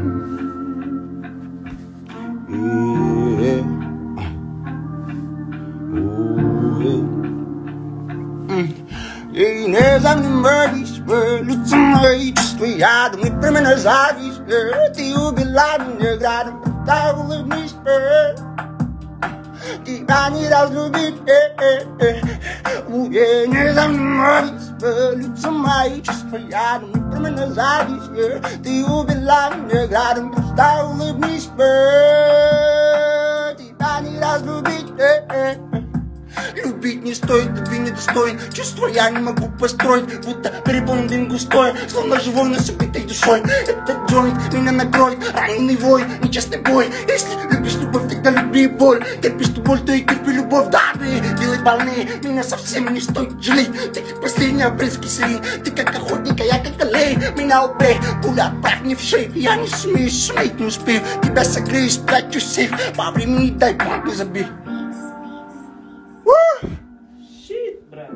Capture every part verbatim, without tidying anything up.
И не занимались бы лицом мои чувства ядом и прямо зависть. Ты убила меня градом, просто улыбнись. Тебя не разлюбить. И не занимались бы лицом мои чувства ядом и прямо зависть. Ты убила меня градом, просто улыбнись. Тебя не разлюбить. Любить не стоит, любви недостоин. Чувства я не могу построить, будто переполнен густой, словно живой, но с убитой душой. Этот джойнт меня накроет, раненый вой, нечестный бой. Если любишь любовь, тогда люби боль. Терпишь ту боль, то и терпи любовь. Да, ты делай больные, меня совсем не стоит жалеть. Ты как последний апрельский селин, ты как охотник, а я как аллей. Меня убей, пуля отправь мне в шею. Я не сумею, суметь не успею. Тебя согрею, спрячу сейф. По времени дай понт, не забей. Щит, брат.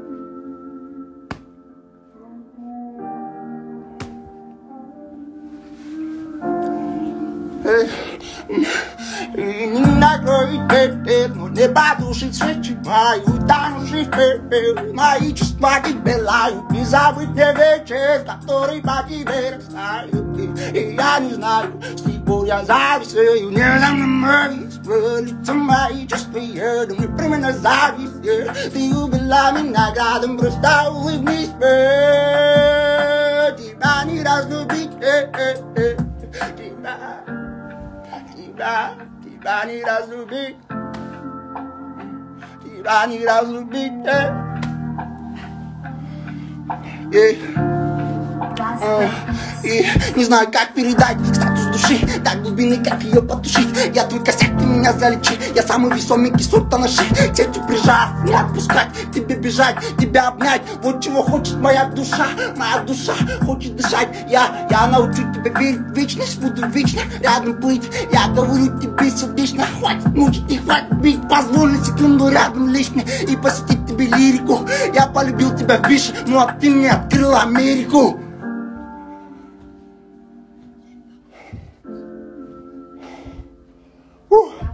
Не накроет, но не потушит свечи мою, тонущий пепел. Мои чувства тебе лают, не забыть мне вечер, который по тебе растает. И я не знаю, с тех пор я зависаю, не занимаюсь, лицом мои чувства едут, мне прямо на зависть. Ты убила меня градом, просто улыбнись, тебя не разлюбить. Тебя, тебя, тебя не разлюбить, тебя не разлюбить. Yeah. Uh, и не знаю, как передать статус души до глубины, как ее потушить. Я твой косяк, ты меня залечи. Я самый весомый кисурта на шее. Сетью прижать, не отпускать, тебе бежать, тебя обнять. Вот чего хочет моя душа. Моя душа хочет дышать. Я, я научу тебя верить в вечность. Буду вечно рядом плыть. Я говорю тебе сердечно, хватит мучить, не хватит бить. Позволь на секунду рядом лечь мне и посетить тебе лирику. Я полюбил тебя в бише, ну а ты мне открыла Америку.